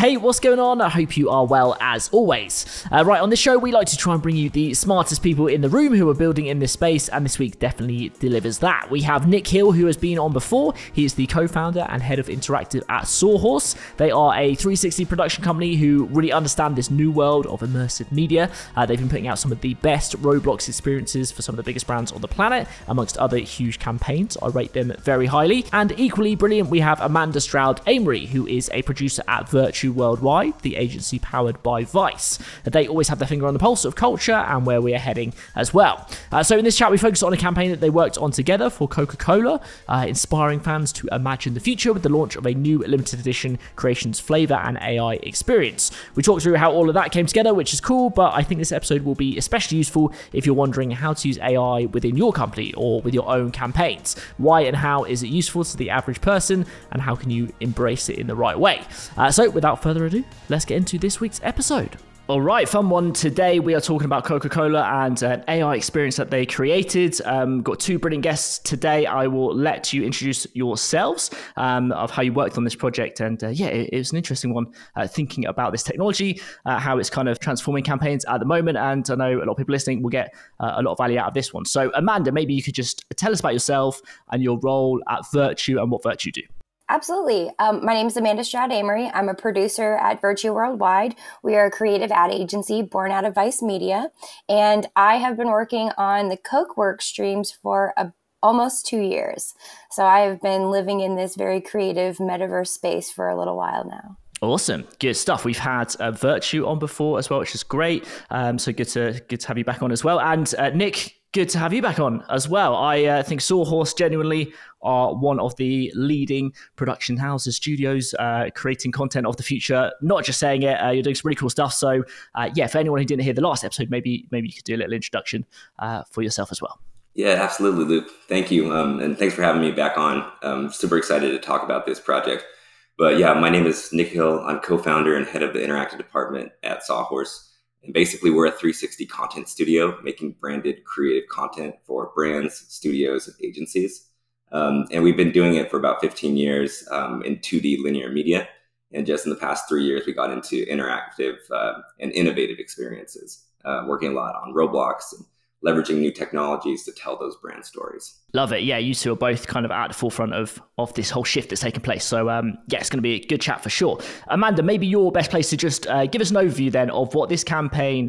Hey, what's going on? I hope you are well as always. Right, on this show, we like to try and bring you the smartest people in the room who are building in this space, and this week definitely delivers that. We have Nick Hill, who has been on before. He is the co-founder and head of interactive at Sawhorse. They are a 360 production company who really understand this new world of immersive media. They've been putting out some of the best Roblox experiences for some of the biggest brands on the planet, amongst other huge campaigns. I rate them very highly. And equally brilliant, we have Amanda Stroud Amory, who is a producer at Virtue Worldwide, the agency powered by Vice. They always have their finger on the pulse of culture and where we are heading as well. So in this chat, we focus on a campaign that they worked on together for Coca-Cola, inspiring fans to imagine the future with the launch of a new limited edition Creations flavor and AI experience. We talked through how all of that came together, which is cool, but I think this episode will be especially useful if you're wondering how to use AI within your company or with your own campaigns. Why and how is it useful to the average person, and how can you embrace it in the right way? So without further ado, let's get into this week's episode. All right, fun one today. We are talking about Coca-Cola and an AI experience that they created. Got two brilliant guests today. I will let you introduce yourselves of how you worked on this project. And it was an interesting one, thinking about this technology, how it's kind of transforming campaigns at the moment. And I know a lot of people listening will get a lot of value out of this one. So Amanda, maybe you could just tell us about yourself and your role at Virtue and what Virtue do. Absolutely. My name is Amanda Stroud Amory. I'm a producer at Virtue Worldwide. We are a creative ad agency born out of Vice Media. And I have been working on the Coke work streams for almost 2 years. So I have been living in this very creative metaverse space for a little while now. Awesome. Good stuff. We've had Virtue on before as well, which is great. So good to have you back on as well. And Nick, good to have you back on as well. I think Sawhorse genuinely are one of the leading production houses, studios, creating content of the future. Not just saying it, you're doing some really cool stuff. So for anyone who didn't hear the last episode, maybe you could do a little introduction for yourself as well. Yeah, absolutely, Luke. Thank you. And thanks for having me back on. I'm super excited to talk about this project. But yeah, my name is Nick Hill. I'm co-founder and head of the interactive department at Sawhorse. And basically, we're a 360 content studio making branded creative content for brands, studios, and agencies. And we've been doing it for about 15 years in 2D linear media. And just in the past 3 years, we got into interactive and innovative experiences, working a lot on Roblox and leveraging new technologies to tell those brand stories. Love it. Yeah, you two are both kind of at the forefront of this whole shift that's taken place. So it's going to be a good chat for sure. Amanda, maybe your best place to just give us an overview then of what this campaign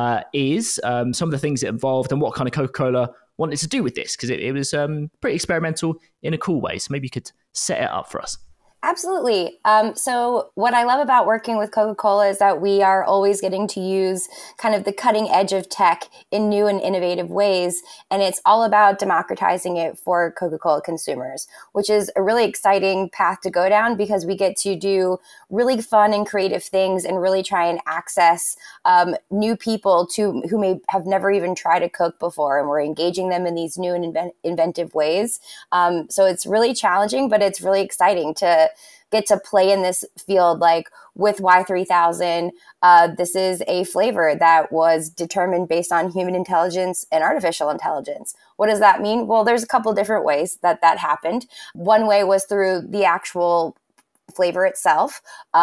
is, some of the things it involved, and what kind of Coca-Cola wanted to do with this, because it was pretty experimental in a cool way. So maybe you could set it up for us. Absolutely. So what I love about working with Coca-Cola is that we are always getting to use kind of the cutting edge of tech in new and innovative ways. And it's all about democratizing it for Coca-Cola consumers, which is a really exciting path to go down because we get to do really fun and creative things and really try and access new people who may have never even tried to cook before. And we're engaging them in these new and inventive ways. So it's really challenging, but it's really exciting to get to play in this field. Like with Y3000, this is a flavor that was determined based on human intelligence and artificial intelligence. What does that mean? Well, there's a couple different ways that happened. One way was through the actual flavor itself.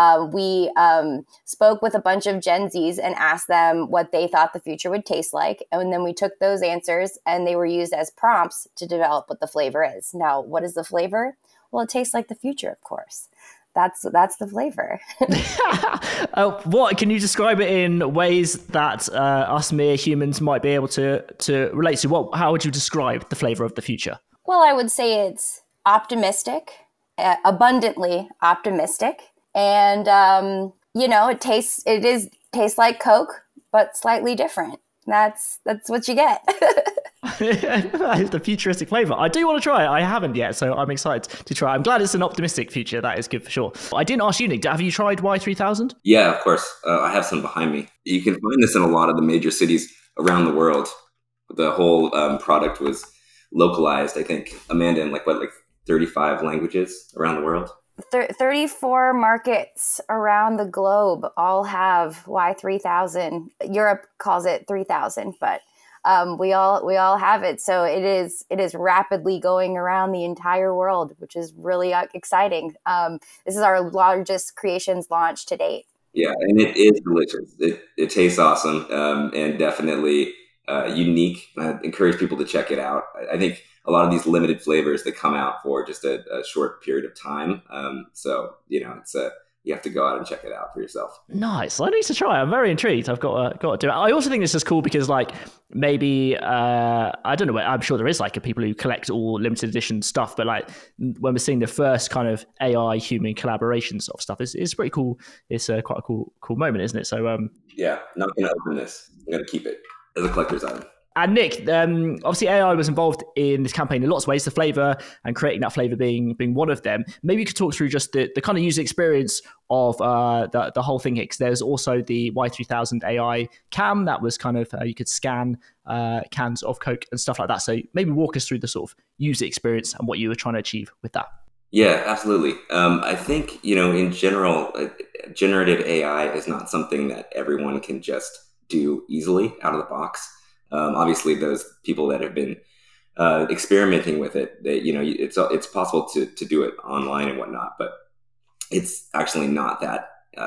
We spoke with a bunch of Gen Zs and asked them what they thought the future would taste like. And then we took those answers and they were used as prompts to develop what the flavor is. Now, what is the flavor? Well, it tastes like the future, of course. That's the flavor. What can you describe it in ways that us mere humans might be able to relate to? How would you describe the flavor of the future? Well, I would say it's optimistic, abundantly optimistic, and it tastes like Coke, but slightly different. That's what you get. The futuristic flavor. I do want to try it. I haven't yet, so I'm excited to try. I'm glad it's an optimistic future. That is good for sure. I didn't ask you, Nick, have you tried Y3000? Yeah, of course. I have some behind me. You can find this in a lot of the major cities around the world. The whole product was localized, I think, Amanda, in like 35 languages around the world? 34 markets around the globe all have Y3000. Europe calls it 3000, but we all have it. So it is rapidly going around the entire world, which is really exciting. This is our largest creations launch to date. Yeah, and it is delicious. It tastes awesome, and definitely unique. I encourage people to check it out. I think a lot of these limited flavors that come out for just a short period of time. So it's you have to go out and check it out for yourself. Nice. I need to try. I'm very intrigued. I've got to do it. I also think this is cool because maybe I don't know. I'm sure there is people who collect all limited edition stuff, but when we're seeing the first kind of AI human collaboration sort of stuff, it's pretty cool. It's quite a cool moment, isn't it? So yeah, not going to open this. I'm going to keep it as a collector's item. And Nick, obviously AI was involved in this campaign in lots of ways, the flavor and creating that flavor being one of them. Maybe you could talk through just the kind of user experience of the whole thing here, because there's also the Y3000 AI cam that was kind of, you could scan cans of Coke and stuff like that. So maybe walk us through the sort of user experience and what you were trying to achieve with that. Yeah, absolutely. I think, in general, generative AI is not something that everyone can just do easily out of the box. Obviously, those people that have been experimenting with it, it's possible to do it online and whatnot, but it's actually not that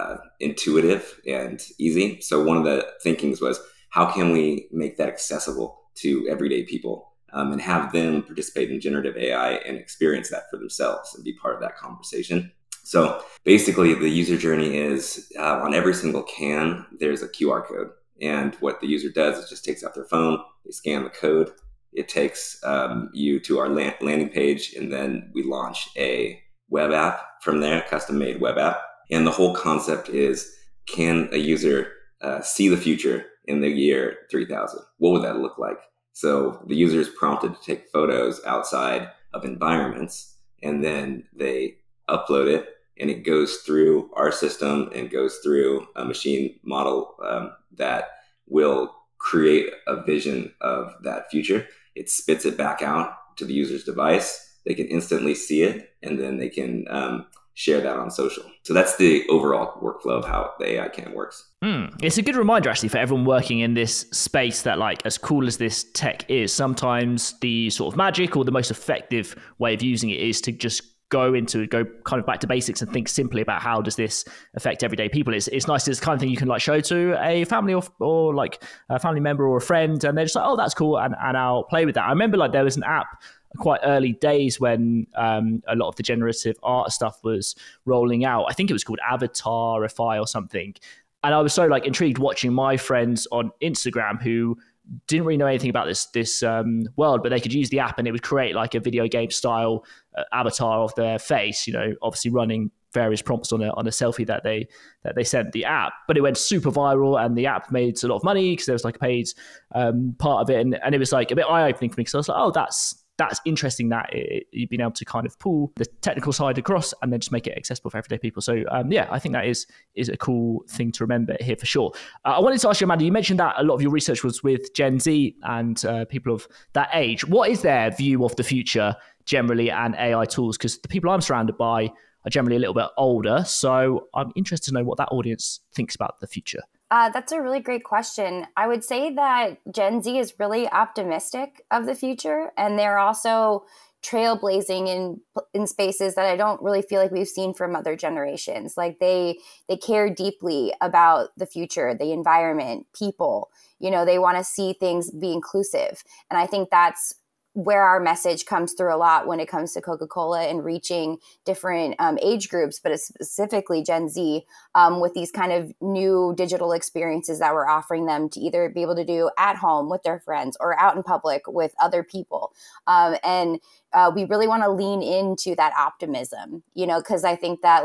intuitive and easy. So one of the thinkings was, how can we make that accessible to everyday people and have them participate in generative AI and experience that for themselves and be part of that conversation? So basically, the user journey is on every single can, there's a QR code. And what the user does is just takes out their phone, they scan the code, it takes you to our landing page, and then we launch a web app from there, custom-made web app. And the whole concept is, can a user see the future in the year 3000? What would that look like? So the user is prompted to take photos outside of environments, and then they upload it, and it goes through our system and goes through a machine model that will create a vision of that future. It spits it back out to the user's device. They can instantly see it, and then they can share that on social. So that's the overall workflow of how the AI cam works. It's a good reminder, actually, for everyone working in this space that, as cool as this tech is, sometimes the sort of magic or the most effective way of using it is to just go kind of back to basics and think simply about how does this affect everyday people. It's nice. It's the kind of thing you can show to a family or a family member or a friend, and they're just oh, that's cool, and I'll play with that. I remember there was an app quite early days when a lot of the generative art stuff was rolling out. I think it was called Avatarify or something, and I was so intrigued watching my friends on Instagram who didn't really know anything about this world, but they could use the app and it would create a video game style avatar of their face, obviously running various prompts on a selfie that they sent the app. But it went super viral, and the app made a lot of money because there was a paid part of it, and it was a bit eye-opening for me, because I was like, oh, that's interesting that you've been able to kind of pull the technical side across and then just make it accessible for everyday people. So yeah, I think that is a cool thing to remember here for sure. I wanted to ask you, Amanda, you mentioned that a lot of your research was with Gen Z and people of that age. What is their view of the future generally and AI tools? Because the people I'm surrounded by are generally a little bit older. So I'm interested to know what that audience thinks about the future. That's a really great question. I would say that Gen Z is really optimistic of the future, and they're also trailblazing in spaces that I don't really feel like we've seen from other generations. They care deeply about the future, the environment, people. They want to see things be inclusive, and I think that's where our message comes through a lot when it comes to Coca-Cola and reaching different age groups, but specifically Gen Z, with these kind of new digital experiences that we're offering them to either be able to do at home with their friends or out in public with other people. And we really want to lean into that optimism, because I think that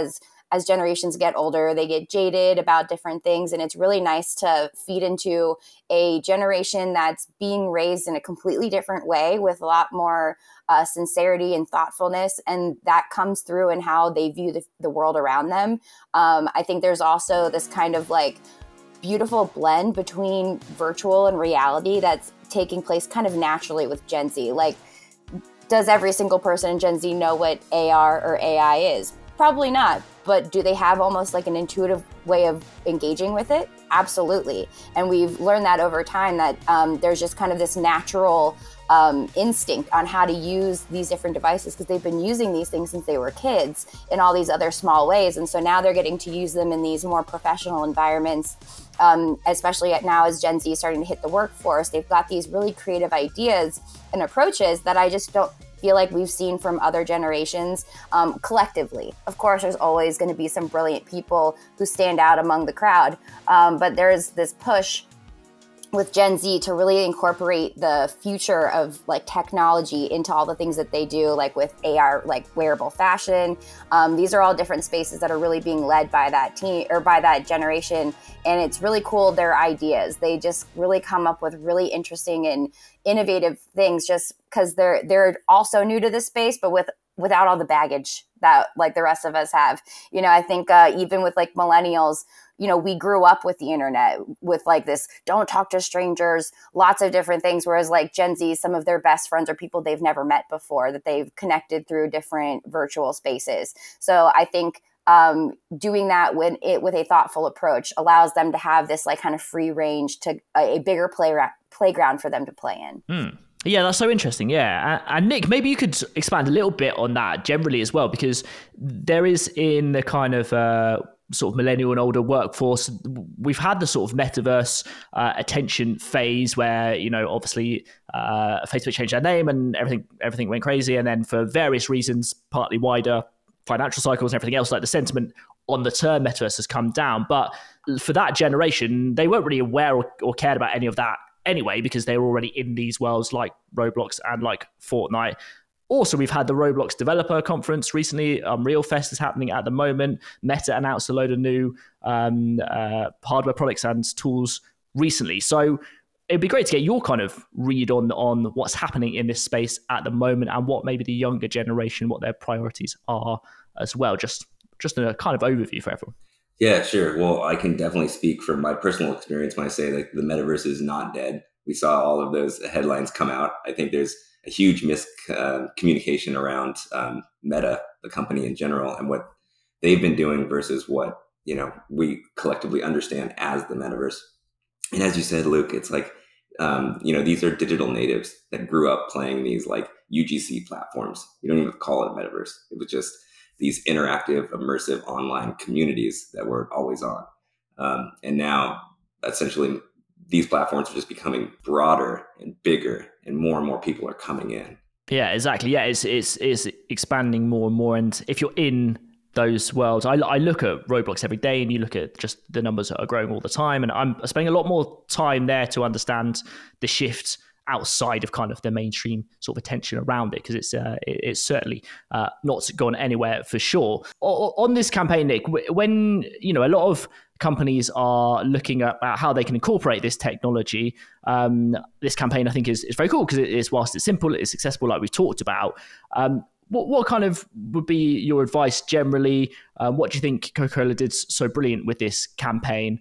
as generations get older, they get jaded about different things. And it's really nice to feed into a generation that's being raised in a completely different way with a lot more sincerity and thoughtfulness. And that comes through in how they view the world around them. I think there's also this kind of beautiful blend between virtual and reality that's taking place kind of naturally with Gen Z. Does every single person in Gen Z know what AR or AI is? Probably not. but do they have almost like an intuitive way of engaging with it? Absolutely. And we've learned that over time that there's just kind of this natural instinct on how to use these different devices, because they've been using these things since they were kids in all these other small ways. And so now they're getting to use them in these more professional environments, especially now as Gen Z is starting to hit the workforce. They've got these really creative ideas and approaches that I just don't feel like we've seen from other generations collectively. Of course, there's always going to be some brilliant people who stand out among the crowd, but there's this push with Gen Z to really incorporate the future of like technology into all the things that they do, like with AR, like wearable fashion. These are all different spaces that are really being led by that team or by that generation. And it's really cool, their ideas. They just really come up with really interesting and innovative things just because they're also new to this space, but without all the baggage that like the rest of us have. You know, I think even with like millennials, you know, we grew up with the internet with like this, don't talk to strangers, lots of different things. Whereas like Gen Z, some of their best friends are people they've never met before that they've connected through different virtual spaces. So I think doing that with a thoughtful approach allows them to have this like kind of free range to a bigger playground for them to play in. Yeah, that's so interesting. Yeah. And Nick, maybe you could expand a little bit on that generally as well, because there is in the kind of sort of millennial and older workforce, we've had the sort of metaverse attention phase where, you know, obviously Facebook changed their name and everything went crazy. And then for various reasons, partly wider financial cycles and everything else, like the sentiment on the term metaverse has come down. But for that generation, they weren't really aware or cared about any of that anyway, because they were already in these worlds like Roblox and like Fortnite. Also, we've had the Roblox Developer Conference recently. Unreal Fest is happening at the moment. Meta announced a load of new hardware products and tools recently. So it'd be great to get your kind of read on what's happening in this space at the moment and what maybe the younger generation, what their priorities are as well. Just a kind of overview for everyone. Yeah, sure. Well, I can definitely speak from my personal experience when I say like the metaverse is not dead. We saw all of those headlines come out. I think there's a huge miscommunication around Meta, the company in general, and what they've been doing versus what, you know, we collectively understand as the metaverse. And as you said, Luke, it's like, you know, these are digital natives that grew up playing these like UGC platforms. You don't even call it a metaverse. It was just these interactive, immersive online communities that were always on. And now, essentially, these platforms are just becoming broader and bigger, and more people are coming in. Yeah, exactly. Yeah, it's expanding more and more. And if you're in those worlds, I look at Roblox every day, and you look at just the numbers that are growing all the time. And I'm spending a lot more time there to understand the shift outside of kind of the mainstream sort of attention around it, because it's certainly not gone anywhere for sure. On this campaign, Nick, when, you know, a lot of companies are looking at how they can incorporate this technology, this campaign I think is very cool, because it is, whilst it's simple, it's accessible, like we've talked about. What kind of would be your advice generally? What do you think Coca-Cola did so brilliant with this campaign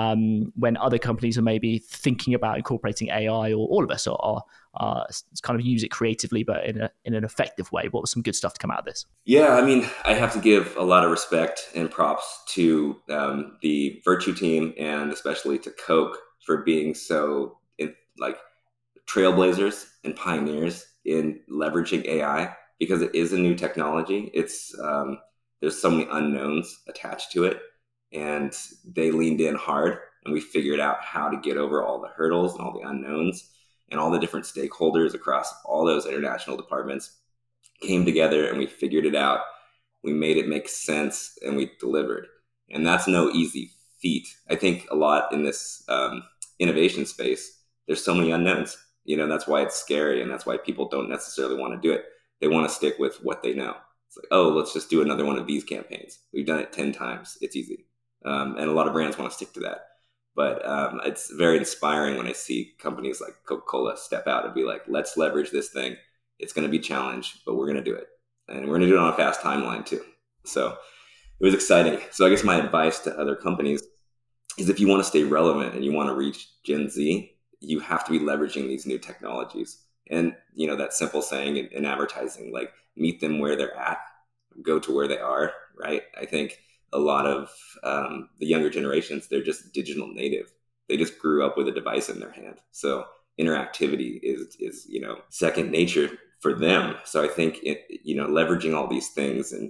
when other companies are maybe thinking about incorporating AI, or all of us are kind of use it creatively, but in an effective way? What was some good stuff to come out of this? Yeah, I mean, I have to give a lot of respect and props to the Virtue team, and especially to Coke for being so like trailblazers and pioneers in leveraging AI, because it is a new technology. It's there's so many unknowns attached to it, and they leaned in hard, and we figured out how to get over all the hurdles and all the unknowns, and all the different stakeholders across all those international departments came together, and we figured it out. We made it make sense, and we delivered. And that's no easy feat. I think a lot in this innovation space, there's so many unknowns. You know, that's why it's scary, and that's why people don't necessarily want to do it. They want to stick with what they know. It's like, oh, let's just do another one of these campaigns. We've done it 10 times. It's easy. And a lot of brands want to stick to that. But it's very inspiring when I see companies like Coca-Cola step out and be like, let's leverage this thing. It's going to be a challenge, but we're going to do it. And we're going to do it on a fast timeline too. So it was exciting. So I guess my advice to other companies is, if you want to stay relevant and you want to reach Gen Z, you have to be leveraging these new technologies. And, you know, that simple saying in advertising, like, meet them where they're at, go to where they are, right? I think a lot of the younger generations, they're just digital native. They just grew up with a device in their hand. So interactivity is second nature for them. So I think leveraging all these things and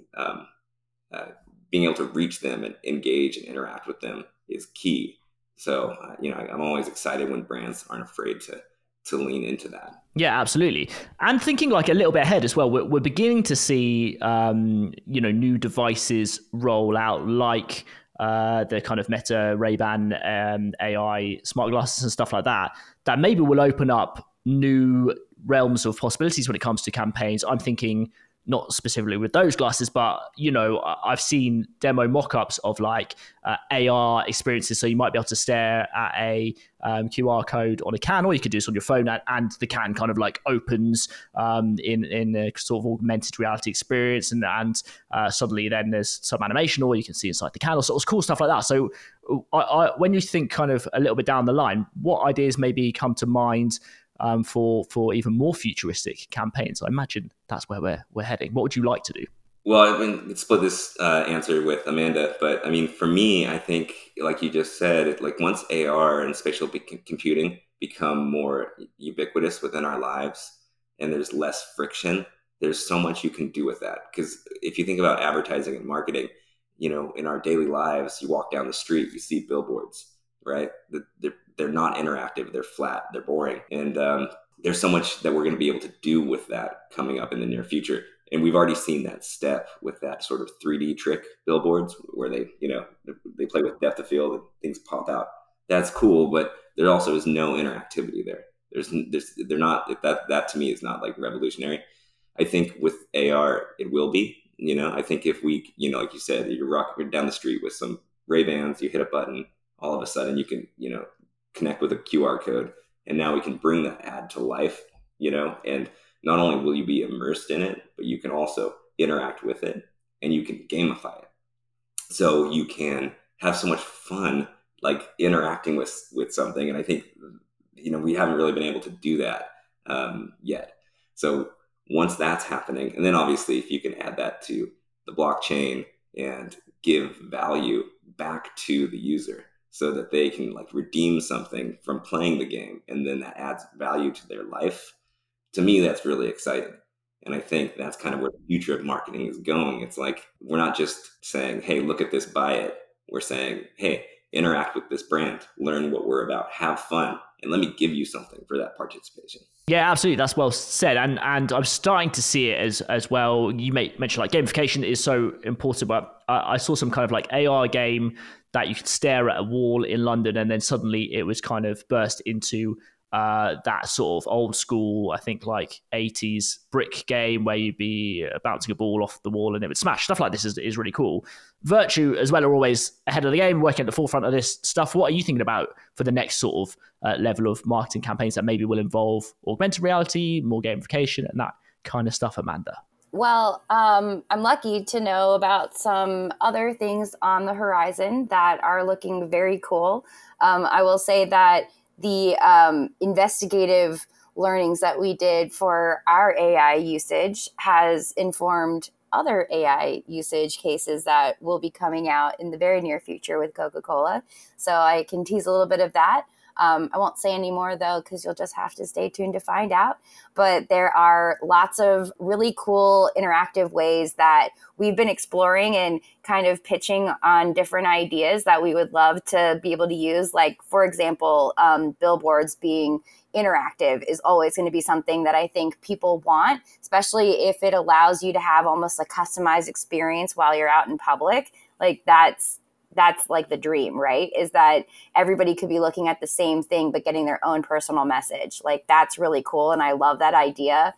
being able to reach them and engage and interact with them is key. So I'm always excited when brands aren't afraid to lean into that. Yeah, absolutely. And thinking like a little bit ahead as well, we're beginning to see new devices roll out, like the kind of Meta Ray-Ban AI smart glasses and stuff like that maybe will open up new realms of possibilities when it comes to campaigns. I'm thinking not specifically with those glasses, but I've seen demo mock-ups of like AR experiences. So you might be able to stare at a QR code on a can, or you could do this on your phone, and the can kind of like opens in a sort of augmented reality experience, and suddenly then there's some animation, or you can see inside the can, or sort of cool stuff like that. So when you think kind of a little bit down the line, what ideas maybe come to mind for even more futuristic campaigns? I imagine that's where we're heading. What would you like to do? Well, I've been split this answer with Amanda, but I mean, for me, I think, like you just said, like once AR and spatial computing become more ubiquitous within our lives, and there's less friction, there's so much you can do with that. Because if you think about advertising and marketing, in our daily lives, you walk down the street, you see billboards, right? They're not interactive. They're flat. They're boring. And there's so much that we're going to be able to do with that coming up in the near future. And we've already seen that step with that sort of 3D trick billboards where they play with depth of field and things pop out. That's cool, but there also is no interactivity there. They're not, that to me is not like revolutionary. I think with AR, it will be. I think if we, like you said, you're rocking down the street with some Ray-Bans, you hit a button, all of a sudden you can, connect with a QR code, and now we can bring that ad to life, and not only will you be immersed in it, but you can also interact with it and you can gamify it. So you can have so much fun, like interacting with something. And I think, we haven't really been able to do that yet. So once that's happening, and then obviously if you can add that to the blockchain and give value back to the user, so that they can like redeem something from playing the game, and then that adds value to their life. To me, that's really exciting. And I think that's kind of where the future of marketing is going. It's like, we're not just saying, hey, look at this, buy it. We're saying, hey, interact with this brand, learn what we're about, have fun, and let me give you something for that participation. Yeah, absolutely. That's well said. And I'm starting to see it as well. You mentioned like gamification is so important, but I saw some kind of like AR game that you could stare at a wall in London, and then suddenly it was kind of burst into that sort of old school, I think like 80s brick game where you'd be bouncing a ball off the wall and it would smash. Stuff like this is really cool. Virtue as well are always ahead of the game, working at the forefront of this stuff. What are you thinking about for the next sort of level of marketing campaigns that maybe will involve augmented reality, more gamification, and that kind of stuff, Amanda? Well, I'm lucky to know about some other things on the horizon that are looking very cool. I will say that the investigative learnings that we did for our AI usage has informed other AI usage cases that will be coming out in the very near future with Coca-Cola. So I can tease a little bit of that. I won't say any more, though, because you'll just have to stay tuned to find out. But there are lots of really cool interactive ways that we've been exploring and kind of pitching on different ideas that we would love to be able to use. Like, for example, billboards being interactive is always going to be something that I think people want, especially if it allows you to have almost a customized experience while you're out in public. Like, that's like the dream, right? Is that everybody could be looking at the same thing, but getting their own personal message. Like, that's really cool. And I love that idea.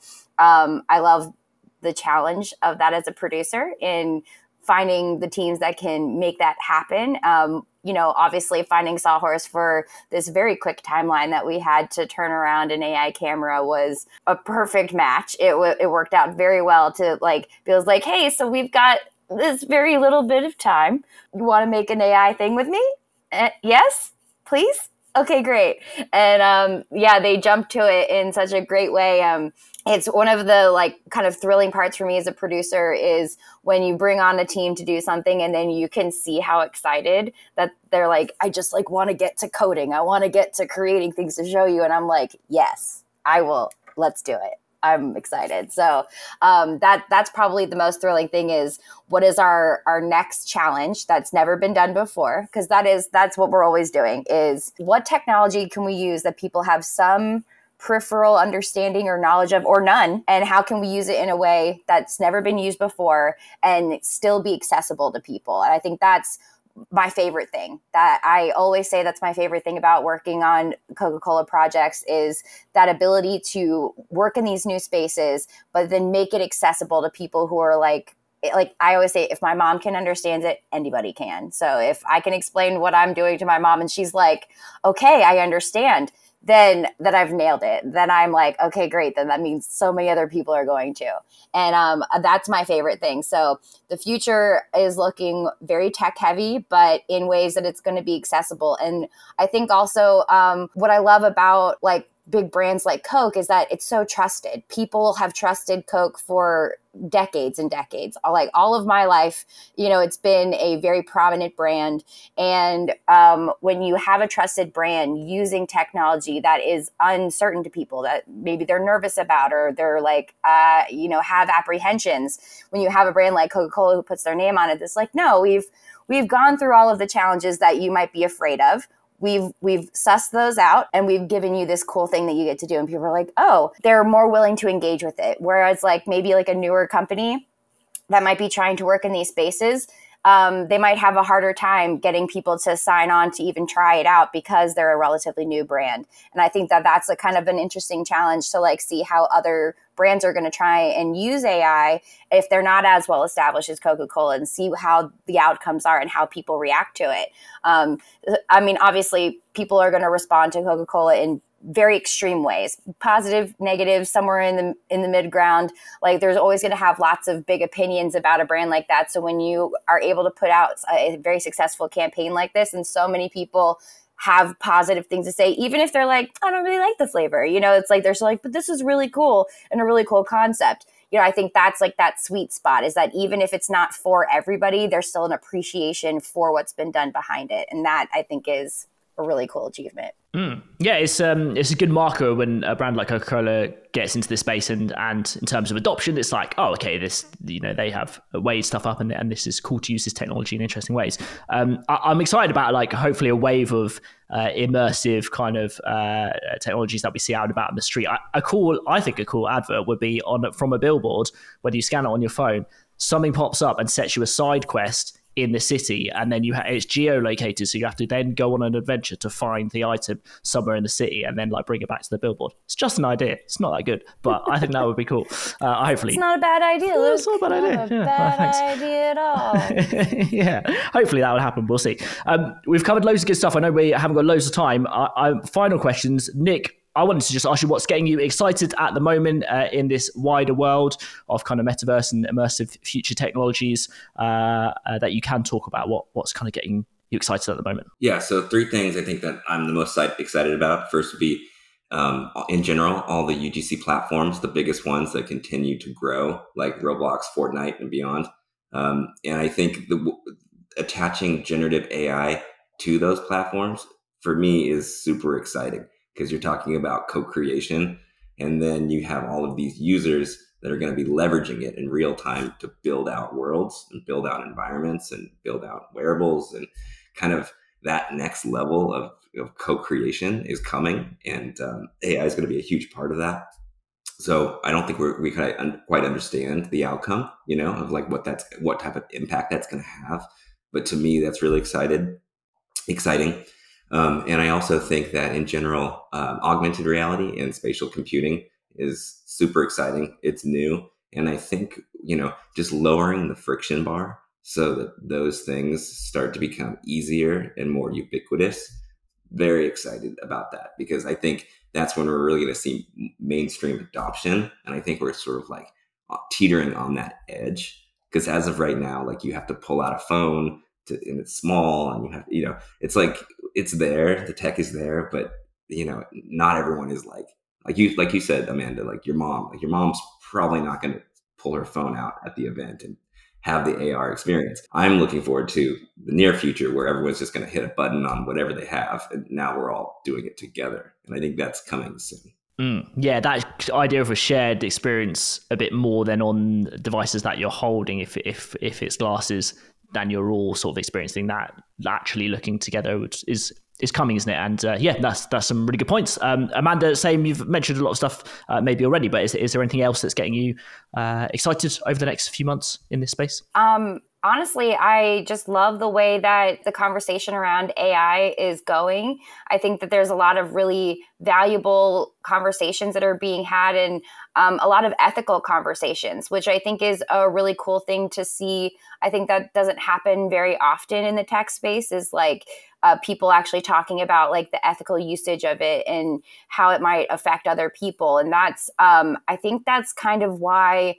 I love the challenge of that as a producer in finding the teams that can make that happen. Obviously finding Sawhorse for this very quick timeline that we had to turn around an AI camera was a perfect match. It worked out very well to feels like, hey, so we've got this very little bit of time. You want to make an AI thing with me? Yes, please. Okay, great. And yeah, they jumped to it in such a great way. It's one of the like kind of thrilling parts for me as a producer is when you bring on a team to do something and then you can see how excited that they're like, I just like want to get to coding. I want to get to creating things to show you. And I'm like, yes, I will. Let's do it. I'm excited. So that's probably the most thrilling thing is what is our next challenge that's never been done before? Because that's what we're always doing is what technology can we use that people have some peripheral understanding or knowledge of or none, and how can we use it in a way that's never been used before and still be accessible to people? And I think that's my favorite thing that I always say that's my favorite thing about working on Coca-Cola projects is that ability to work in these new spaces, but then make it accessible to people who are like I always say, if my mom can understand it, anybody can. So if I can explain what I'm doing to my mom and she's like, okay, I understand, then I've nailed it. Then I'm like, okay, great. Then that means so many other people are going to. And that's my favorite thing. So the future is looking very tech heavy, but in ways that it's going to be accessible. And I think also what I love about like big brands like Coke is that it's so trusted. People have trusted Coke for decades and decades. Like all of my life, it's been a very prominent brand. And when you have a trusted brand using technology that is uncertain to people that maybe they're nervous about or they're like, have apprehensions, when you have a brand like Coca-Cola who puts their name on it, it's like, no, we've gone through all of the challenges that you might be afraid of. We've sussed those out and we've given you this cool thing that you get to do. And people are like, oh, they're more willing to engage with it. Whereas like maybe like a newer company that might be trying to work in these spaces, they might have a harder time getting people to sign on to even try it out because they're a relatively new brand. And I think that that's a kind of an interesting challenge to like see how other brands are going to try and use AI if they're not as well established as Coca-Cola and see how the outcomes are and how people react to it. I mean, obviously people are going to respond to Coca-Cola in very extreme ways, positive, negative, somewhere in the mid ground. Like there's always going to have lots of big opinions about a brand like that. So when you are able to put out a very successful campaign like this, and so many people have positive things to say, even if they're like, I don't really like the flavor, it's like, they're still like, but this is really cool and a really cool concept. I think that's like that sweet spot is that even if it's not for everybody, there's still an appreciation for what's been done behind it. And that I think is a really cool achievement. Yeah, it's a good marker when a brand like Coca-Cola gets into this space, and in terms of adoption, it's like, oh, okay, this they have weighed stuff up, and this is cool to use this technology in interesting ways. I'm excited about like hopefully a wave of immersive kind of technologies that we see out and about in the street. I think a cool advert would be from a billboard, whether you scan it on your phone, something pops up and sets you a side quest in the city, and then it's geolocated, so you have to then go on an adventure to find the item somewhere in the city and then like bring it back to the billboard. It's just an idea. It's not that good, but I think that would be cool. Hopefully it's not a bad idea. It's not a bad idea. Bad idea at all. Yeah, hopefully that would happen. We'll see. We've covered loads of good stuff. I know we haven't got loads of time. Final questions, Nick. I wanted to just ask you what's getting you excited at the moment in this wider world of kind of metaverse and immersive future technologies that you can talk about. What's kind of getting you excited at the moment? Yeah, so 3 things I think that I'm the most excited about. First would be, in general, all the UGC platforms, the biggest ones that continue to grow, like Roblox, Fortnite, and beyond. And I think attaching generative AI to those platforms, for me, is super exciting. Because you're talking about co-creation, and then you have all of these users that are going to be leveraging it in real time to build out worlds and build out environments and build out wearables, and kind of that next level of co-creation is coming, and AI is going to be a huge part of that. So I don't think we quite understand the outcome, of like what type of impact that's going to have. But to me, that's really exciting. And I also think that in general, augmented reality and spatial computing is super exciting. It's new. And I think, just lowering the friction bar so that those things start to become easier and more ubiquitous. Very excited about that, because I think that's when we're really going to see mainstream adoption. And I think we're sort of like teetering on that edge, because as of right now, like you have to pull out a phone and it's small, and you have, it's like it's there, the tech is there, but not everyone is like you said, Amanda, like your mom. Like your mom's probably not going to pull her phone out at the event and have the AR experience. I'm looking forward to the near future where everyone's just going to hit a button on whatever they have, and now we're all doing it together. And I think that's coming soon. Yeah, that idea of a shared experience a bit more than on devices that you're holding, if it's glasses, then you're all sort of experiencing that actually looking together, which is coming, isn't it? And that's some really good points. Amanda, same, you've mentioned a lot of stuff maybe already, but is there anything else that's getting you excited over the next few months in this space? Honestly, I just love the way that the conversation around AI is going. I think that there's a lot of really valuable conversations that are being had, and a lot of ethical conversations, which I think is a really cool thing to see. I think that doesn't happen very often in the tech space, is like people actually talking about like the ethical usage of it and how it might affect other people. And that's, I think that's kind of why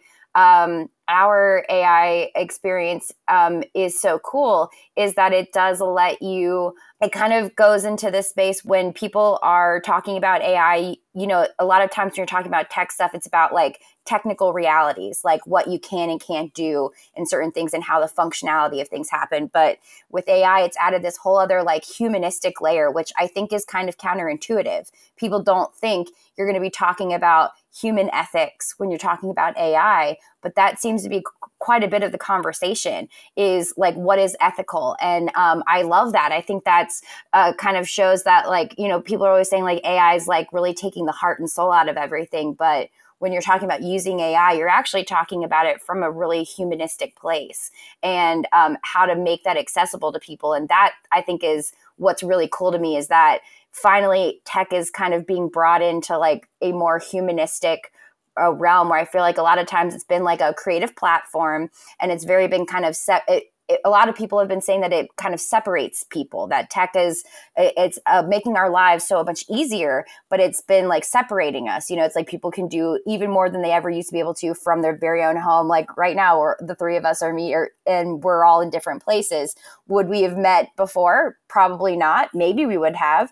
our AI experience is so cool, is that it does let you, it kind of goes into this space when people are talking about AI, a lot of times when you're talking about tech stuff, it's about like technical realities, like what you can and can't do in certain things and how the functionality of things happen. But with AI, it's added this whole other like humanistic layer, which I think is kind of counterintuitive. People don't think you're going to be talking about human ethics when you're talking about AI, but that seems to be quite a bit of the conversation, is like, what is ethical? And I love that. I think that's kind of shows that, like, people are always saying like AI is like really taking the heart and soul out of everything. But when you're talking about using AI, you're actually talking about it from a really humanistic place, and how to make that accessible to people. And that, I think, is what's really cool to me, is that finally tech is kind of being brought into like a more humanistic realm, where I feel like a lot of times it's been like a creative platform, and it's very been kind of a lot of people have been saying that it kind of separates people, that tech is, it's making our lives so much easier, but it's been like separating us. It's like people can do even more than they ever used to be able to from their very own home. Like right now, the three of us are and we're all in different places. Would we have met before? Probably not. Maybe we would have.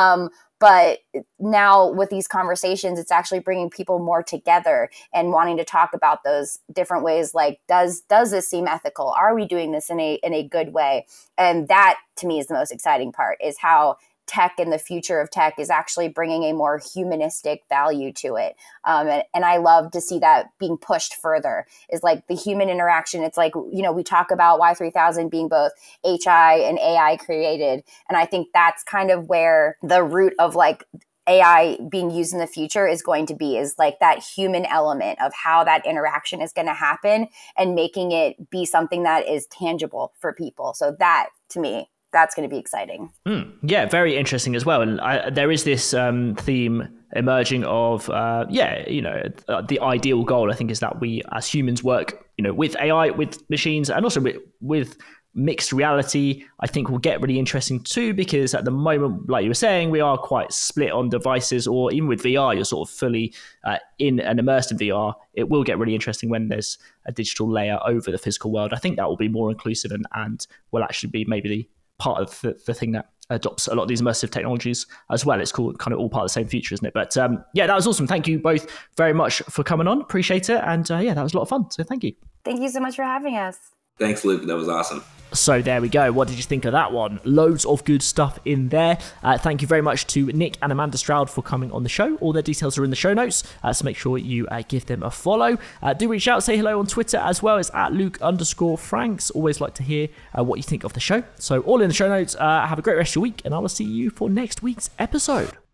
But now with these conversations, it's actually bringing people more together and wanting to talk about those different ways. Like, does this seem ethical? Are we doing this in a good way? And that, to me, is the most exciting part, is how tech and the future of tech is actually bringing a more humanistic value to it. And I love to see that being pushed further, is like the human interaction. It's like, we talk about Y3000 being both HI and AI created. And I think that's kind of where the root of like AI being used in the future is going to be, is like that human element of how that interaction is going to happen, and making it be something that is tangible for people. So that, to me, that's going to be exciting. Yeah, very interesting as well. And there is this theme emerging of, the ideal goal, I think, is that we as humans work, with AI, with machines, and also with mixed reality. I think will get really interesting too, because at the moment, like you were saying, we are quite split on devices, or even with VR, you're sort of fully in and immersed in VR. It will get really interesting when there's a digital layer over the physical world. I think that will be more inclusive and will actually be maybe the part of the thing that adopts a lot of these immersive technologies as well. It's called kind of all part of the same future, isn't it? But that was awesome. Thank you both very much for coming on. Appreciate it. And that was a lot of fun. So thank you. Thank you so much for having us. Thanks, Luke. That was awesome. So there we go. What did you think of that one? Loads of good stuff in there. Thank you very much to Nick and Amanda Stroud for coming on the show. All their details are in the show notes, so make sure you give them a follow. Do reach out, say hello on Twitter, as well as at Luke_Franks. Always like to hear what you think of the show. So all in the show notes. Have a great rest of your week, and I will see you for next week's episode.